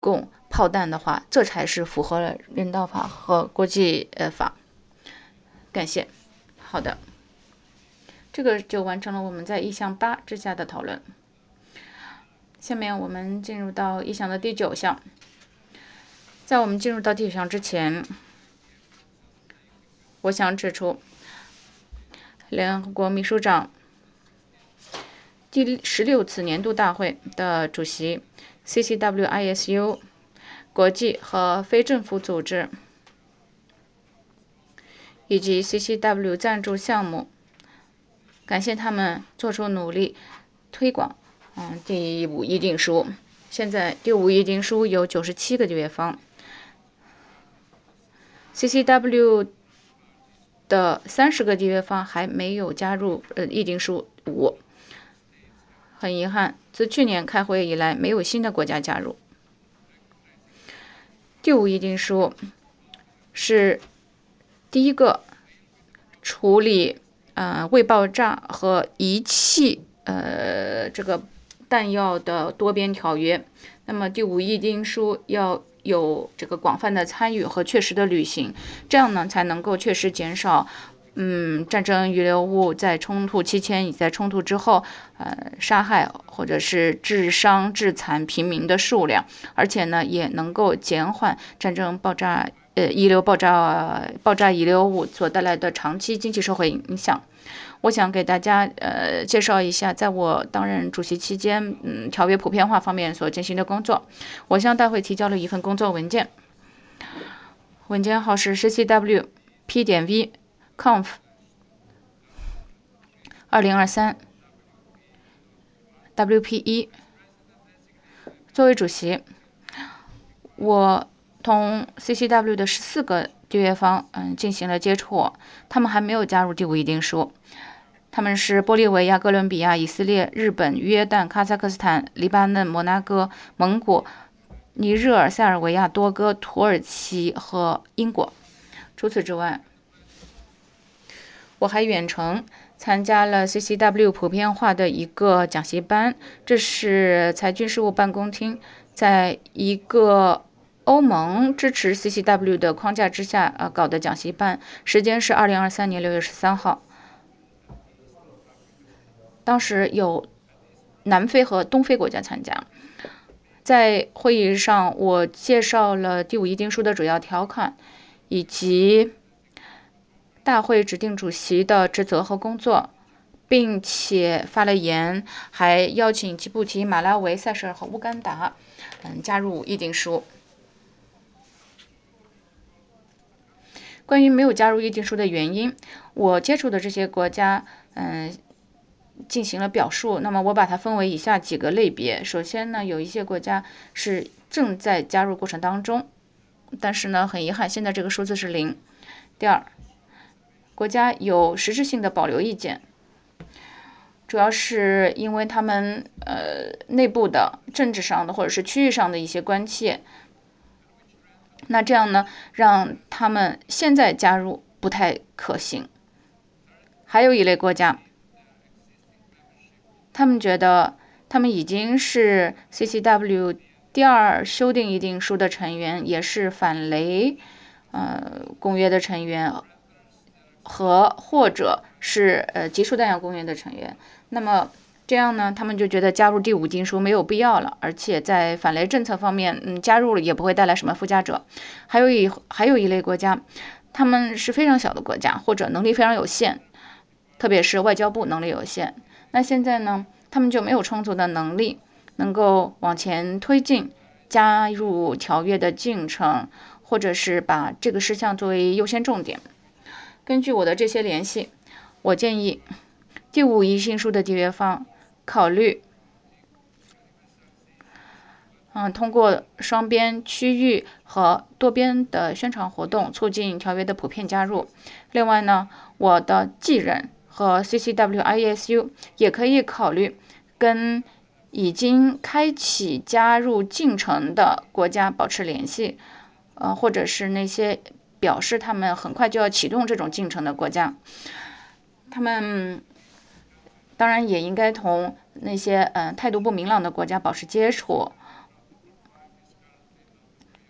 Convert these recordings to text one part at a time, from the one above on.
供炮弹的话，这才是符合了人道法和国际法。感谢。好的，这个就完成了我们在议项8之下的讨论。下面我们进入到议项的第9项。在我们进入到第9项之前，我想指出，联合国秘书长第16次年度大会的主席 CCWISU 国际和非政府组织以及 CCW 赞助项目，感谢他们做出努力推广第5议定书。现在第5议定书有97个缔约方， CCW 的30个缔约方还没有加入议定书5。很遗憾，自去年开会以来，没有新的国家加入。第5议定书是第一个处理未爆炸和遗弃这个弹药的多边条约。那么第5议定书要有这个广泛的参与和确实的履行，这样呢才能够确实减少战争遗留物在冲突期间以及在冲突之后杀害或者是致伤致残平民的数量，而且呢也能够减缓战争爆炸遗留物所带来的长期经济社会影响。我想给大家介绍一下，在我担任主席期间条约普遍化方面所进行的工作。我向大会提交了一份工作文件，文件号是 CCW P.V Conf 2023 WP1。作为主席，我同 CCW 的14个缔约方进行了接触，他们还没有加入第5议定书。他们是玻利维亚、哥伦比亚、以色列、日本、约旦、哈萨克斯坦、黎巴嫩、摩纳哥、蒙古、尼日尔、塞尔维亚、多哥、土耳其和英国。除此之外，我还远程参加了 CCW 普遍化的一个讲习班，这是裁军事务办公厅在一个欧盟支持 CCW 的框架之下搞的讲习班，时间是2023年6月13号。当时有南非和东非国家参加。在会议上，我介绍了第5议定书的主要条款，以及大会指定主席的职责和工作，并且发了言，还邀请吉布提、马拉维、塞舌尔和乌干达加入议定书。关于没有加入议定书的原因，我接触的这些国家进行了表述。那么我把它分为以下几个类别。首先呢，有一些国家是正在加入过程当中，但是呢很遗憾，现在这个数字是0。第二，国家有实质性的保留意见，主要是因为他们内部的政治上的或者是区域上的一些关切，那这样呢让他们现在加入不太可行。还有一类国家，他们觉得他们已经是 CCW 第2修订议定书的成员，也是反雷公约的成员，或者是集束弹药公约的成员。那么这样呢，他们就觉得加入第5议定书没有必要了，而且在反雷政策方面加入了也不会带来什么附加者。还有一类国家，他们是非常小的国家，或者能力非常有限，特别是外交部能力有限。那现在呢，他们就没有充足的能力能够往前推进加入条约的进程，或者是把这个事项作为优先重点。根据我的这些联系，我建议第5议定书的缔约方考虑通过双边、区域和多边的宣传活动促进条约的普遍加入。另外呢，我的继任和 CCWISU 也可以考虑跟已经开启加入进程的国家保持联系，或者是那些表示他们很快就要启动这种进程的国家。他们当然也应该同那些态度不明朗的国家保持接触。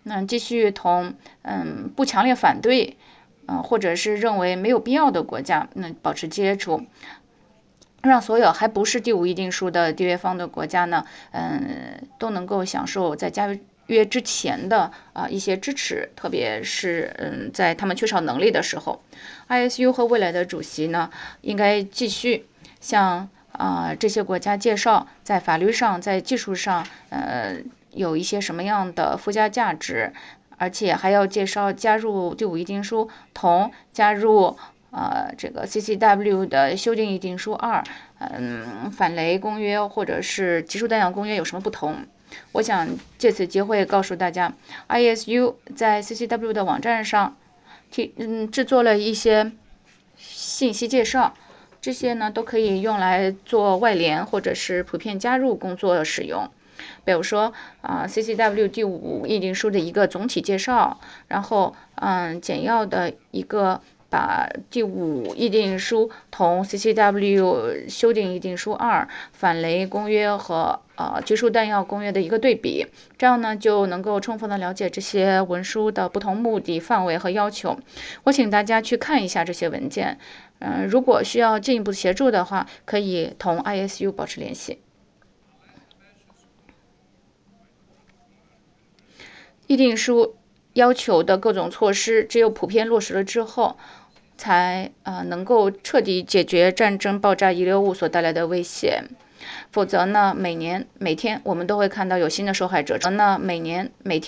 继续同不强烈反对或者是认为没有必要的国家保持接触，让所有还不是第五议定书的缔约方的国家呢都能够享受在加约之前的一些支持，特别是在他们缺少能力的时候。ISU 和未来的主席呢应该继续向这些国家介绍在法律上在技术上有一些什么样的附加价值，而且还要介绍加入第五议定书同加入这个 CCW 的修订议定书2反雷公约或者是集束弹药公约有什么不同。我想借此机会告诉大家 ISU 在 CCW 的网站上制作了一些信息介绍，这些呢都可以用来做外联或者是普遍加入工作使用。比如说CCW 第五议定书的一个总体介绍，然后简要的一个把第五议定书同 CCW 修订议定书2反雷公约和集束弹药公约的一个对比，这样呢就能够充分的了解这些文书的不同目的、范围和要求。我请大家去看一下这些文件，如果需要进一步协助的话，可以同 ISU 保持联系。议定书要求的各种措施，只有普遍落实了之后，才能够彻底解决战争、爆炸、遗留物所带来的威胁。否则呢，每天我们都会看到有新的受害者。每天